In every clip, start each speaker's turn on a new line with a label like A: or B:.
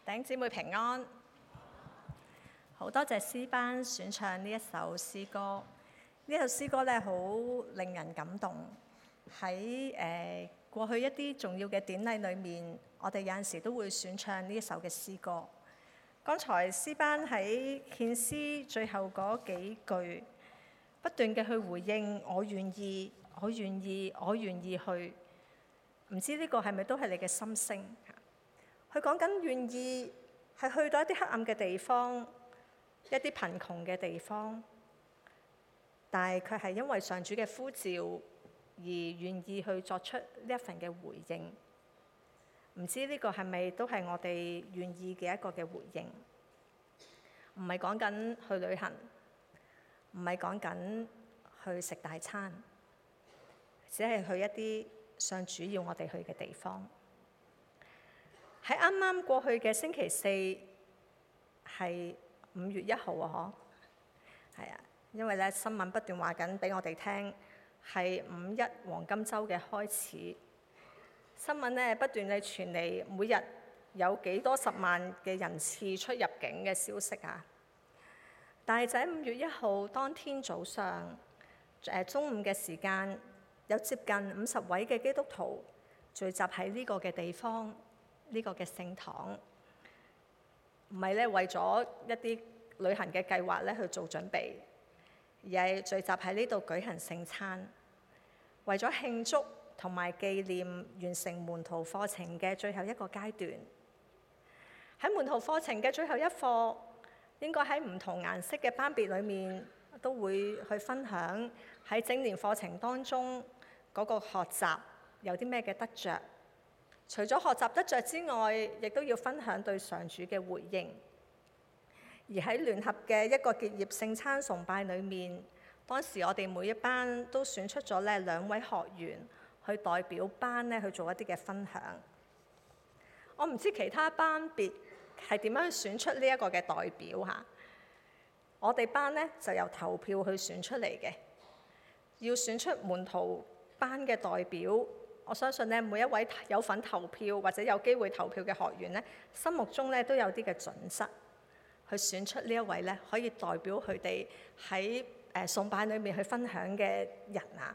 A: 弟兄姊妹平安，好多謝詩班選唱呢一首詩歌。呢首詩歌咧好令人感動。喺過去一啲重要嘅典禮裏面，我哋有陣時都會選唱呢一首嘅詩歌。剛才詩班喺獻詩最後嗰幾句，不斷嘅去回應我願意，我願意，我願意去。唔知呢個係咪都係你嘅心聲？佢講緊願意係去到一啲黑暗嘅地方，一啲貧窮嘅地方，但係佢係因為上主嘅呼召而願意去作出呢一份嘅回應。唔知呢個係咪都係我哋願意嘅一個嘅回應？唔係講緊去旅行，唔係講緊去食大餐，只係去一啲上主要我哋去嘅地方。喺啱啱過去嘅星期四係5月1號啊，嗬，係啊，因為咧新聞不斷話緊俾我哋聽，係5·1黃金週嘅開始。新聞咧不斷地傳嚟，每日有幾多10萬嘅人次出入境嘅消息啊！但係就喺5月1號當天早上，中午嘅時間，有接近50位嘅基督徒聚集喺呢個嘅地方。呢個嘅聖堂唔係咧為咗一啲旅行嘅計劃咧去做準備，而係聚集喺呢度舉行聖餐，為咗慶祝同埋紀念完成門徒課程嘅最後一個階段。喺門徒課程嘅最後一課，應該喺唔同顏色嘅班別裏面都會去分享喺整年課程當中嗰個學習有啲咩嘅得着。除咗學習得着之外，亦都要分享對上主嘅回應。而喺聯合嘅一個結業聖餐崇拜裏面，當時我哋每一班都選出咗咧2位學員去代表班咧去做一啲嘅分享。我唔知其他班別係點樣選出呢一個嘅代表嚇。我哋班咧就由投票去選出嚟嘅，要選出門徒班嘅代表。我相信咧，每一位有份投票或者有機會投票嘅學員咧，心目中咧都有啲嘅準則，去選出呢一位咧可以代表佢哋喺崇拜裏面去分享嘅人啊。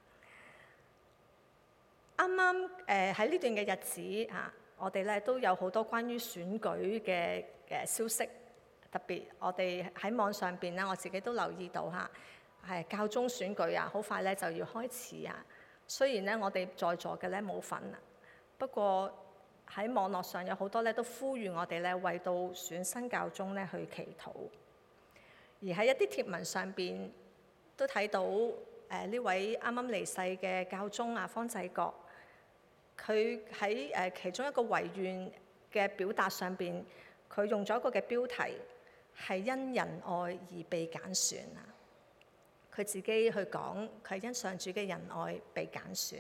A: 啱啱喺呢段嘅日子啊，我哋咧都有好多關於選舉嘅消息，特別我哋喺網上邊咧，我自己都留意到嚇，係教宗選舉啊，好快咧就要開始啊。雖然咧，我哋在座嘅咧冇份啊，不過喺網絡上有好多咧都呼籲我哋咧為到選新教宗咧去祈禱。而喺一啲貼文上邊都睇到呢位啱啱離世嘅教宗啊方濟各，佢喺其中一個遺願嘅表達上邊，佢用咗一個嘅標題係因仁愛而被揀選啊。佢自己去講，佢係因上主嘅仁愛被揀選。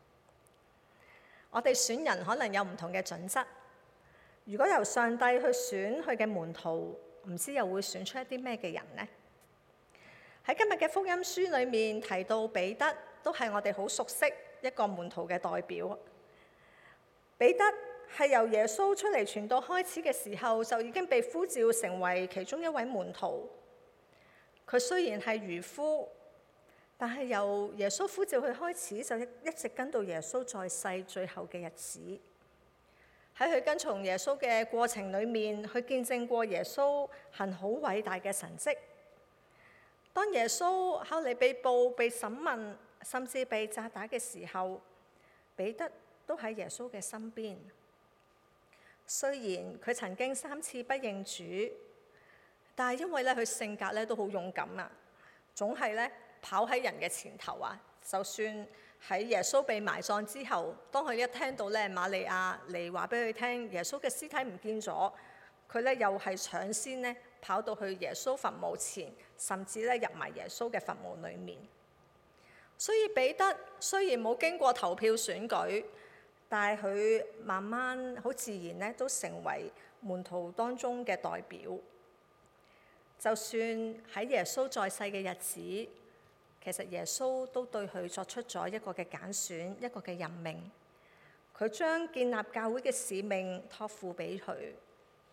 A: 我哋選人可能有唔同嘅準則。如果由上帝去選佢嘅門徒，唔知又會選出一啲咩嘅人呢？喺今日嘅福音書裏面提到彼得，都係我哋好熟悉一個門徒嘅代表。彼得係由耶穌出嚟傳道開始嘅時候，就已經被呼召成為其中一位門徒。佢雖然係漁夫，但係由耶穌呼召佢開始，就一直跟到耶穌在世最後嘅日子。喺佢跟從耶穌嘅過程裏面，佢見證過耶穌行好偉大嘅神蹟。當耶穌後嚟被捕、被審問，甚至被責打嘅時候，彼得都喺耶穌嘅身邊。雖然佢曾經3次不認主，但係因為咧佢性格咧都好勇敢啊，總係咧跑喺人嘅前頭啊。就算喺耶穌被埋葬之後，當佢一聽到咧瑪利亞嚟話俾佢聽耶穌嘅屍體唔見咗，佢咧又係搶先咧跑到去耶穌墳墓前，甚至咧入埋耶穌嘅墳墓裡面。所以彼得雖然冇經過投票選舉，但係佢慢慢好自然咧都成為門徒當中嘅代表。就算喺耶穌在世嘅日子，其實耶穌都對佢作出咗一個嘅揀選，一個嘅任命。佢將建立教會嘅使命託付俾佢，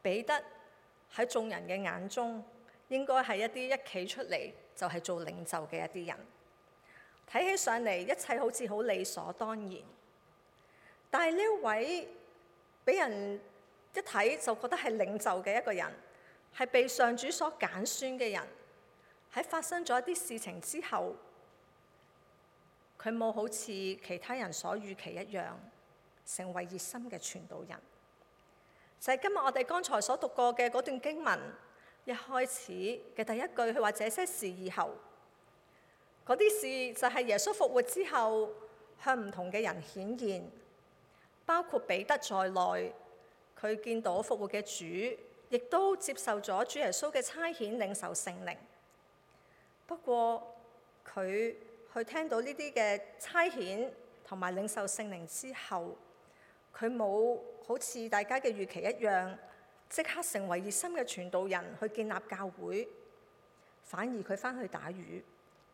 A: 彼得喺眾人嘅眼中，應該係一啲一企出嚟就係做領袖嘅一啲人，睇起上嚟一切好似好理所當然。但係呢一位俾人一睇就覺得係領袖嘅一個人，係被上主所揀選嘅人，喺發生咗一啲事情之後，佢冇好似其他人所預期一樣，成為熱心嘅傳道人。就係今日我哋剛才所讀過嘅嗰段經文，一開始嘅第一句，佢話這些事以後，嗰啲事就係耶穌復活之後向唔同嘅人顯現，包括彼得在內，佢見到復活嘅主，亦都接受咗主耶穌嘅差遣，領受聖靈。不過佢去聽到呢啲嘅差遣同埋領受聖靈之後，佢冇好似大家嘅預期一樣，即刻成為熱心嘅傳道人去建立教會，反而佢返去打魚。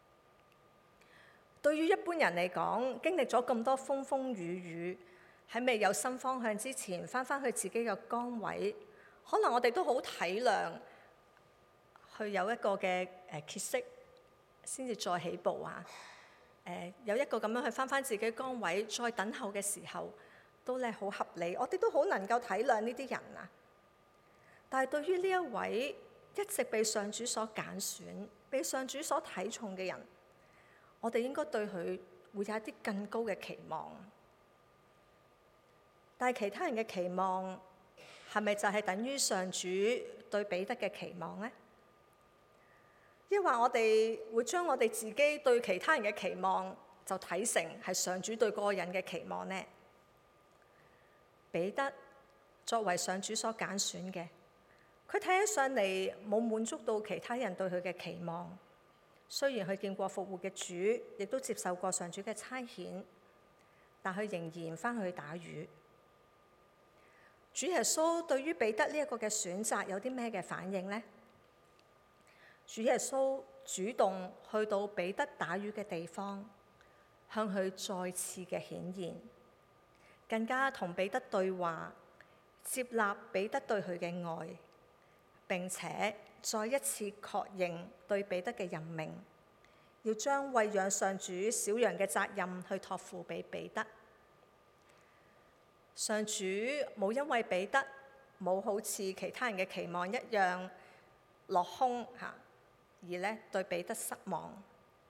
A: 對於一般人嚟講，經歷咗咁多風風雨雨，喺未有新方向之前，返去自己嘅崗位，可能我哋都好體諒，去有一個嘅歇息，先至再起步啊！有一個咁樣去返自己崗位，再等候嘅時候，都咧好合理。我哋都好能夠體諒呢啲人啊。但係對於呢一位一直被上主所揀選、被上主所睇重嘅人，我哋應該對佢會有一啲更高嘅期望。但係其他人嘅期望係咪就係等於上主對彼得嘅期望呢？抑或我哋會將我哋自己對其他人嘅期望就睇成係上主對嗰個人嘅期望呢？彼得作為上主所揀選嘅，佢睇起上嚟冇滿足到其他人對佢嘅期望。雖然佢見過復活嘅主，亦都接受過上主嘅差遣，但佢仍然返去打魚。主耶穌對於彼得呢一個嘅選擇有啲咩嘅反應呢？主耶穌主動去到彼得打魚嘅地方，向佢再次嘅顯現，更加同彼得對話，接納彼得對佢嘅愛，並且再一次確認對彼得嘅任命，要將餵養上主小羊嘅責任去託付俾彼得。上主冇因為彼得冇好似其他人嘅期望一樣落空而咧對彼得失望。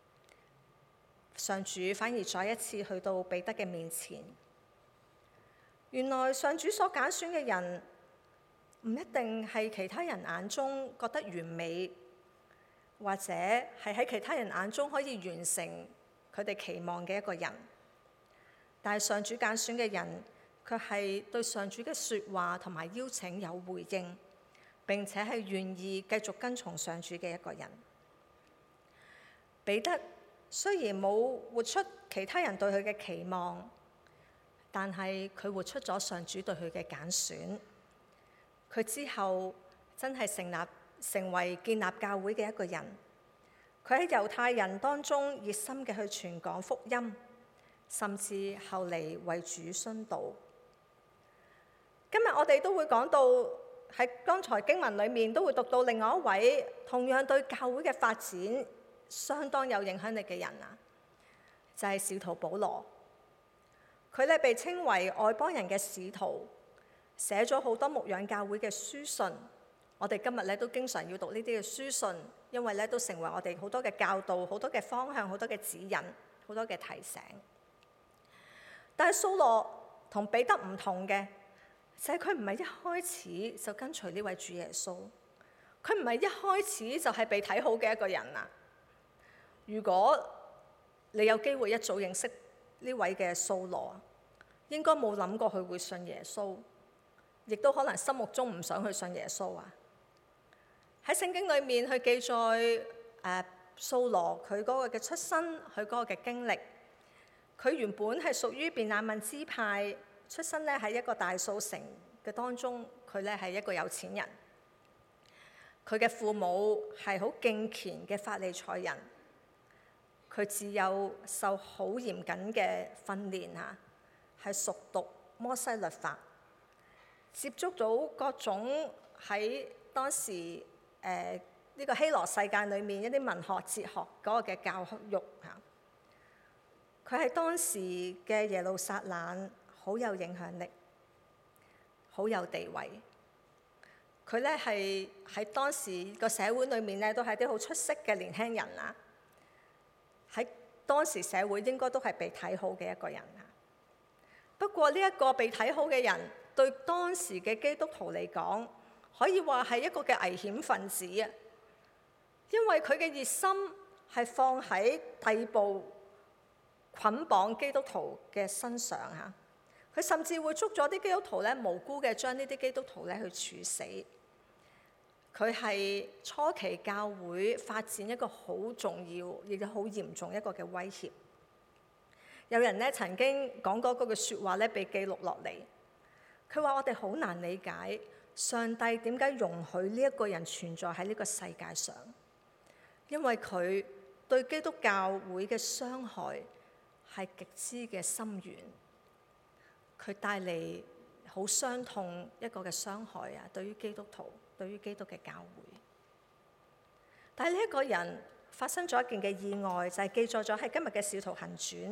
A: 上主反而再一次去到彼得嘅面前。原來上主所揀選嘅人唔一定係其他人眼中覺得完美，或者係喺其他人眼中可以完成佢哋期望嘅一個人。但係上主揀選嘅人，卻係對上主嘅說話同埋邀請有回應，並且係願意繼續跟從上主嘅一個人。彼得雖然冇活出其他人對佢嘅期望，但係佢活出咗上主對佢嘅揀選。佢之後真係成為建立教會嘅一個人。佢喺猶太人當中熱心嘅去傳講福音，甚至後嚟為主殉道。今日我哋都會講到，喺剛才經文裏面都會讀到另外一位同樣對教會嘅發展相當有影響力嘅人啊，就係使徒保羅。佢咧被稱為外邦人嘅使徒，寫咗好多牧養教會嘅書信。我哋今日咧都經常要讀呢啲嘅書信，因為咧都成為我哋好多嘅教導、好多嘅方向、好多嘅指引、好多嘅提醒。但係掃羅同彼得唔同嘅，就係佢唔係一開始就跟隨呢位主耶穌，佢唔係一開始就係被睇好嘅一個人啊！如果你有機會一早認識呢位嘅掃羅，應該冇諗過佢會信耶穌，亦都可能心目中唔想去信耶穌啊！喺聖經裏面去記載掃羅佢嗰個嘅出身，佢嗰個嘅經歷。佢原本係屬於便雅憫支派，出身咧喺一個大數城嘅當中，佢咧係一個有錢人。佢嘅父母係好敬虔嘅法利賽人。佢自幼受好嚴謹嘅訓練係熟讀摩西律法，接觸到各種喺當時呢個希羅世界裏面一啲文學哲學嗰個嘅教育嚇。佢喺當時嘅耶路撒冷好有影響力，好有地位。佢咧係喺當時個社會裏面咧都係啲好出色嘅年輕人啊。喺當時社會應該都係被睇好嘅一個人啊。不過呢一個被睇好嘅人，對當時嘅基督徒嚟講，可以話係一個嘅危險分子啊。因為佢嘅熱心係放喺第步捆綁基督徒嘅身上嚇。佢甚至會捉咗啲基督徒咧，無辜嘅將呢啲基督徒咧去處死。佢係初期教會發展一個好重要亦都好嚴重一個嘅威脅。有人咧曾經講過嗰句説話咧，被記錄落嚟。佢話：我哋好難理解上帝點解容許呢一個人存在喺呢個世界上，因為佢對基督教會嘅傷害係極之嘅深遠。佢帶嚟好傷痛一個嘅傷害啊！對於基督徒，對於基督嘅教會。但係呢一個人發生咗一件嘅意外，就係記載咗喺今日嘅《使徒行傳》。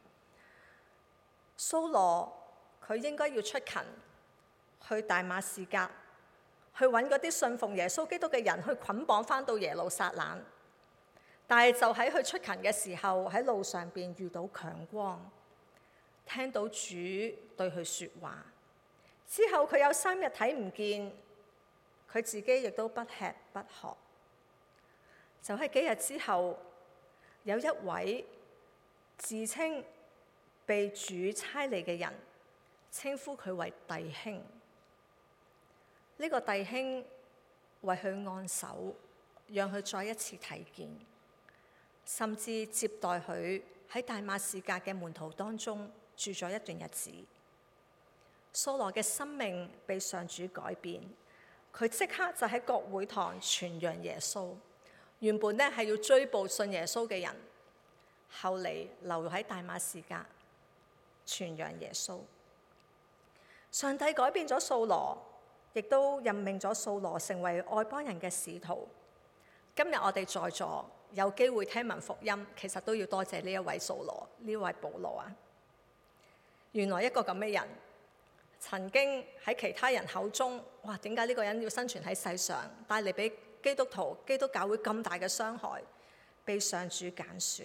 A: 掃羅佢應該要出勤去大馬士革，去揾嗰啲信奉耶穌基督嘅人去捆綁返到耶路撒冷。但係就喺佢出勤嘅時候，喺路上邊遇到強光，聽到主對佢説話。之後佢有3日睇唔見，佢自己亦都不吃不喝。就喺幾日之後，有一位自稱被主差嚟嘅人，稱呼佢為弟兄。呢個弟兄為佢按手，讓佢再一次睇見，甚至接待佢喺大馬士革嘅門徒當中住咗一段日子。掃羅嘅生命被上主改變，佢即刻就喺國會堂傳揚耶穌。原本咧係要追捕信耶穌嘅人，後嚟留喺大馬士革傳揚耶穌。上帝改變咗掃羅，亦都任命咗掃羅成為外邦人嘅使徒。今日我哋在座有機會聽聞福音，其實都要多謝呢一位掃羅，呢位保羅啊。原來一個咁嘅人，曾經喺其他人口中，哇！點解呢個人要生存喺世上，帶嚟俾基督徒、基督教會咁大嘅傷害，被上主揀選。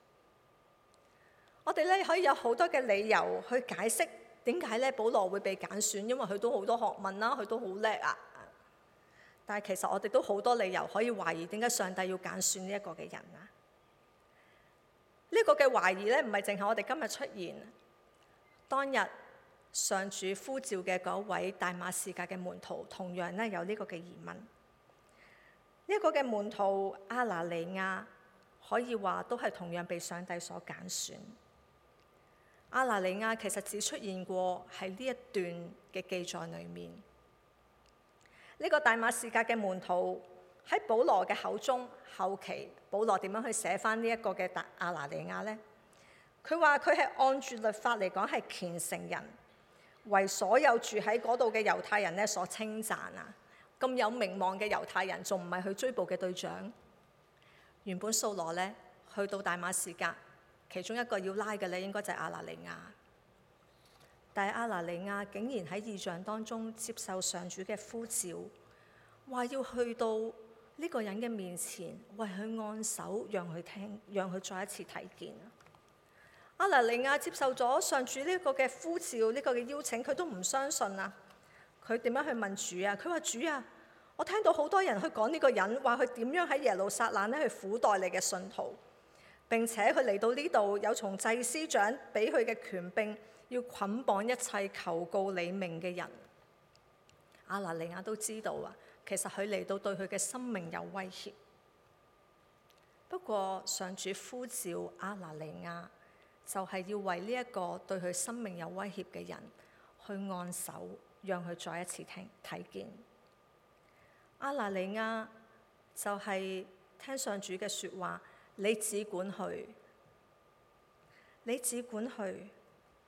A: 我哋咧可以有好多嘅理由去解釋點解咧保羅會被揀選，因為佢都好多學問啦，佢都好叻啊。但係其實我哋都好多理由可以懷疑點解上帝要揀選呢一個嘅人啊？呢個嘅懷疑咧唔係淨係我哋今日出現。當日上主呼召嘅嗰位大馬士革嘅門徒，同樣咧有呢個嘅疑問。呢一個嘅門徒亞拿尼亞可以話都係同樣被上帝所揀選。亞拿尼亞其實只出現過喺呢一段嘅記載裏面。呢個大馬士革嘅門徒喺保羅嘅口中，後期保羅點樣去寫返呢一個嘅亞拿尼亞呢？佢話佢係按住律法嚟講係虔誠人，為所有住喺嗰度嘅猶太人咧所稱讚啊！咁有名望嘅猶太人，仲唔係去追捕嘅對象？原本掃羅咧去到大馬士革，其中一個要拉嘅咧應該就係亞拿尼亞。但係亞拿尼亞竟然喺異象當中接受上主嘅呼召，話要去到呢個人嘅面前，為佢按手，讓佢聽，讓佢再一次睇見。亞拿尼亞接受咗上主呢個嘅呼召，呢個嘅邀請，佢都唔相信啊！佢點樣去問主啊？佢話：主啊，我聽到好多人去講呢個人，話佢點樣喺耶路撒冷咧去苦待你嘅信徒，並且佢嚟到呢度有從祭司長俾佢嘅權柄，要捆綁一切求告你名嘅人。亞拿尼亞都知道啊，其實佢嚟到對佢嘅生命有威脅。不過上主呼召亞拿尼亞，就係要為呢一個對佢生命有威脅嘅人去按手，讓佢再一次睇見。亞拿尼亞就係聽上主嘅説話，你只管去，你只管去，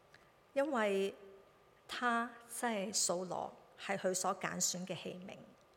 A: 因為他即係掃羅係佢所揀選嘅器皿。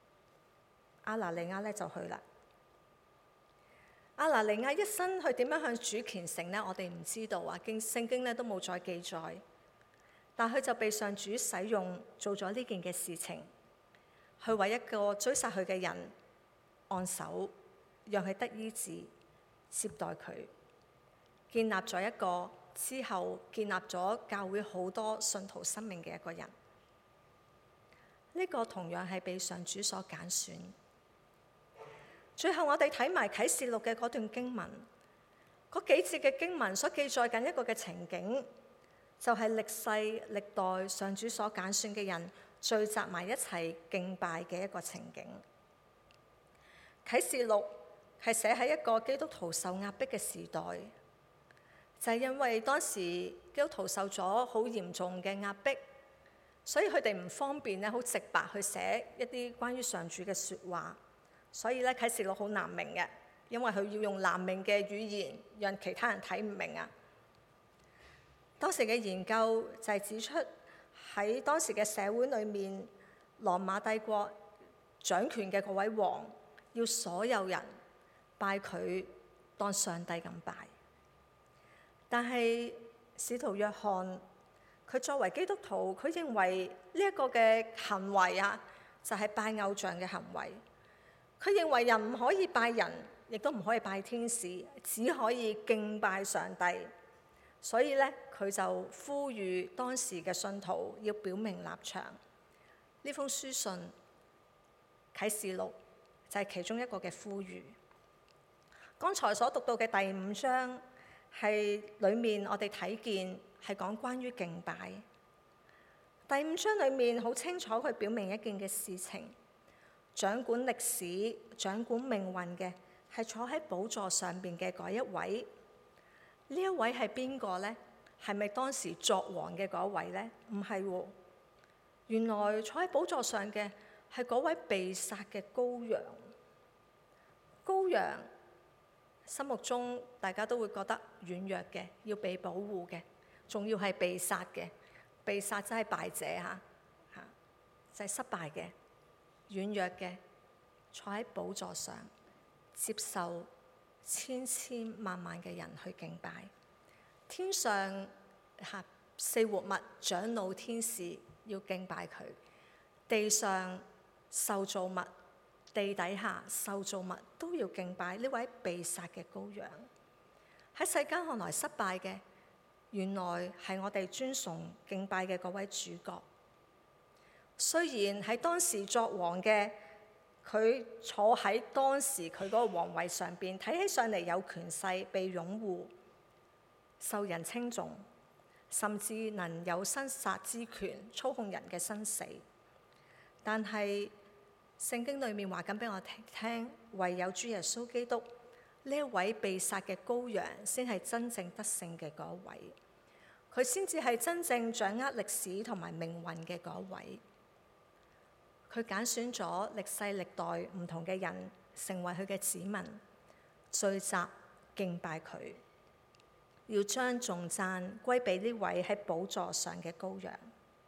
A: 亞拿尼亞咧就去啦。亞拿尼亞一生去點樣向主虔誠呢？我哋唔知道啊，聖經咧都冇再記載。但佢就被上主使用做咗呢件嘅事情，去為一個追殺佢嘅人按手，讓佢得醫治，接待佢，建立咗一個之後建立咗教會好多信徒生命嘅一個人。呢個同樣係被上主所揀選。最後我哋睇埋啟示錄嘅嗰段經文，嗰幾節嘅經文所記載緊一個嘅情景，就係歷世歷代上主所揀選嘅人聚集埋一齊敬拜嘅一個情景。啟示錄係寫喺一個基督徒受壓迫嘅時代，就係因為當時基督徒受咗好嚴重嘅壓迫，所以佢哋唔方便咧好直白去寫一啲關於上主嘅説話，所以咧啟示錄好難明嘅，因為佢要用難明嘅語言，讓其他人睇唔明啊。當時嘅研究就係指出，喺當時嘅社會裏面，羅馬帝國掌權嘅嗰位王，要所有人拜佢當上帝咁拜。但係使徒約翰，佢作為基督徒，佢認為呢一個嘅行為啊，就係拜偶像嘅行為。佢認為人唔可以拜人，亦都唔可以拜天使，只可以敬拜上帝。所以咧，佢就呼籲當時嘅信徒要表明立場。呢封書信啟示錄就係其中一個嘅呼籲。剛才所讀到嘅第5章係裡面我哋睇見係講關於敬拜。第5章裡面好清楚佢表明一件嘅事情，掌管歷史、掌管命運嘅係坐喺寶座上邊嘅嗰一位。呢一位係邊個呢？係咪當時作王嘅嗰位呢？唔係喎，原來坐喺寶座上嘅係嗰位被殺嘅羔羊。羔羊心目中大家都會覺得軟弱嘅，要被保護嘅，仲要係被殺嘅。被殺真係敗者嚇，就係失敗嘅、軟弱嘅，坐喺寶座上接受千千萬萬嘅人去敬拜。天上四活物、長老、天使要敬拜佢；地上受造物、地底下受造物都要敬拜呢位被殺嘅羔羊。喺世間看來失敗嘅，原來係我哋尊崇敬拜嘅嗰位主角。雖然喺當時作王嘅，佢坐喺當時佢嗰個皇位上邊，睇起上嚟有權勢，被擁護，受人稱頌，甚至能有生殺之權，操控人嘅生死。但係聖經裏面話緊俾我聽，唯有主耶穌基督呢一位被殺嘅羔羊，先係真正得勝嘅嗰一位，佢先至係真正掌握歷史同埋命運嘅嗰一位。佢揀選咗歷世歷代唔同嘅人成為佢嘅子民，聚集敬拜佢，要將頌讚歸俾呢位喺寶座上嘅羔羊。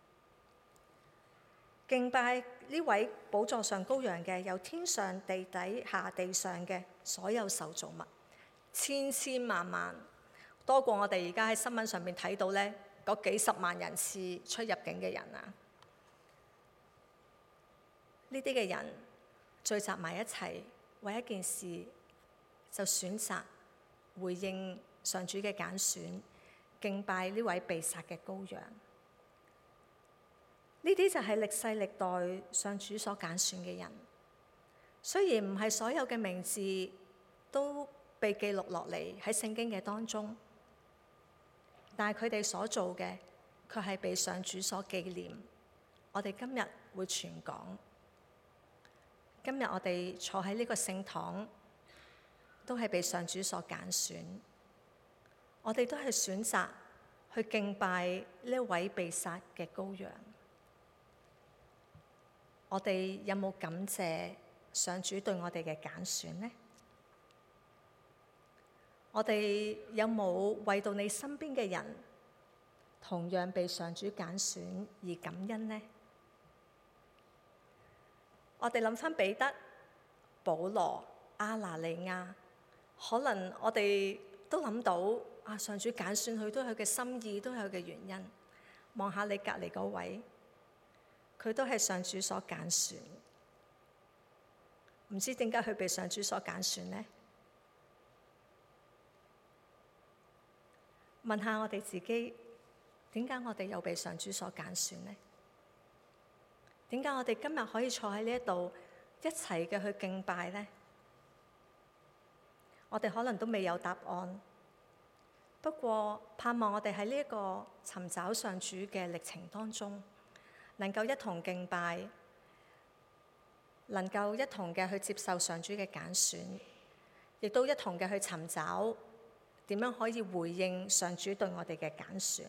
A: 敬拜呢位寶座上羔羊嘅，有天上、地底下、地上嘅所有受造物，千千萬萬，多過我哋而家喺新聞上面睇到咧嗰幾十萬人次出入境嘅人啊！呢啲嘅人聚集埋一齊，為一件事就選擇回應上主嘅揀選，敬拜呢位被殺嘅羔羊。呢啲就係歷世歷代上主所揀選嘅人。雖然唔係所有嘅名字都被記錄落嚟喺聖經嘅當中，但係佢哋所做嘅卻係被上主所紀念。我哋今日會傳講。今日我哋坐喺呢個聖堂，都係被上主所揀選。我哋都係選擇去敬拜呢一位被殺嘅羔羊。我哋有冇感謝上主對我哋嘅揀選呢？我哋有冇為到你身邊嘅人同樣被上主揀選而感恩呢？我哋諗翻彼得保羅、亞拿尼亞，可能我哋都諗到啊，上主揀選佢都有佢嘅心意，都有佢嘅原因。望下你隔離嗰位，佢都係上主所揀選，唔知點解佢被上主所揀選呢？問下我哋自己，點解我哋又被上主所揀選呢？點解我哋今日可以坐喺呢一度一齊嘅去敬拜呢？我哋可能都未有答案，不過盼望我哋喺呢一個尋找上主嘅歷程當中，能夠一同敬拜，能夠一同嘅去接受上主嘅揀選，亦都一同嘅去尋找點樣可以回應上主對我哋嘅揀選。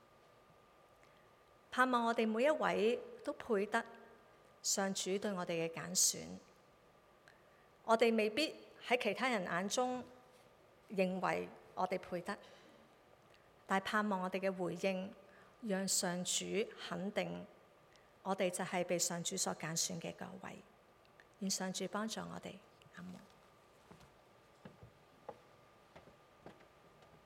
A: 盼望我哋每一位都配得上主對我哋嘅揀選。我哋未必喺其他人眼中認為我哋配得，但盼望我哋嘅回應，讓上主肯定我哋就係被上主所揀選嘅各位。願上主幫助我哋。阿們。